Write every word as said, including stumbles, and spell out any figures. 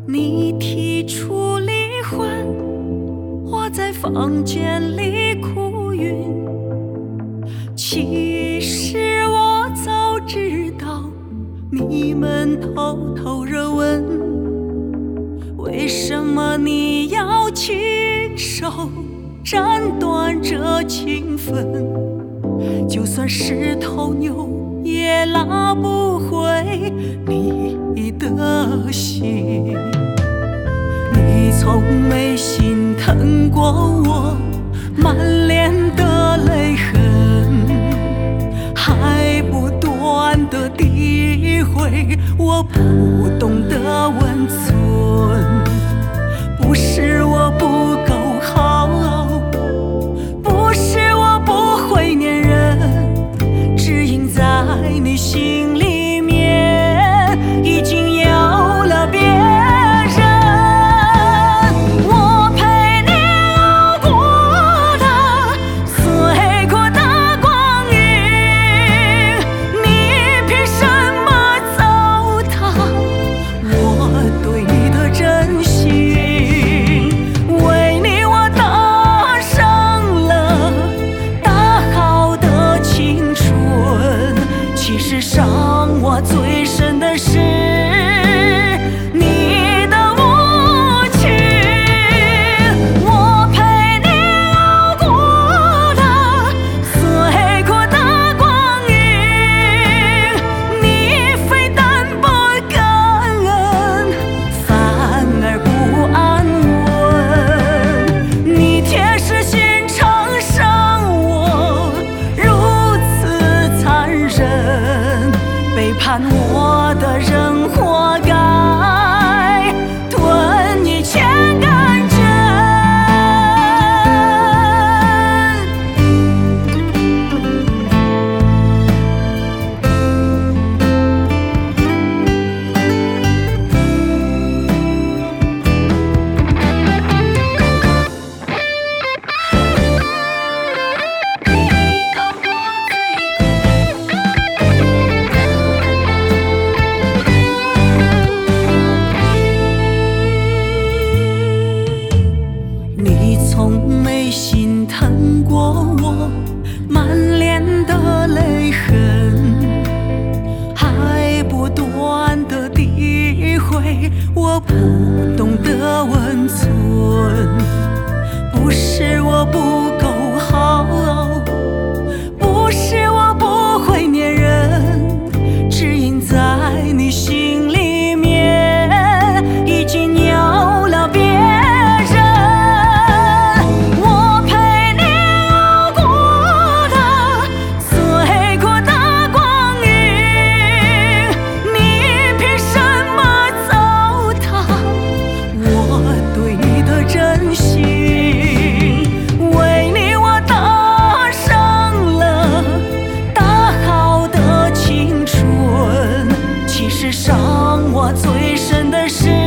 你提出离婚，我在房间里哭晕。其实我早知道，你们偷偷热吻，为什么你要亲手斩断这情分？就算是头牛也拉不回你的心。你从没心疼过我满脸的泪痕，还不断的诋毁我不懂得温存。不是我不够好，不是我不会粘人，只因在你心里面已经有了别人。我陪你熬过的岁苦的光阴，你凭什么糟蹋我对你的真心？为你我搭上了大好的青春，其实伤我最深的是你的无情。我陪你熬过的岁苦的光阴，你非但不感恩，反而不安稳。你铁石心肠伤我如此残忍，背叛我的人活该吞一千根针。你从没心疼过我满脸的泪痕，还不断的诋毁我不懂得温存。不是我不够好，不是我不会粘人，只因在你心里面已经有了别人。伤我最深的是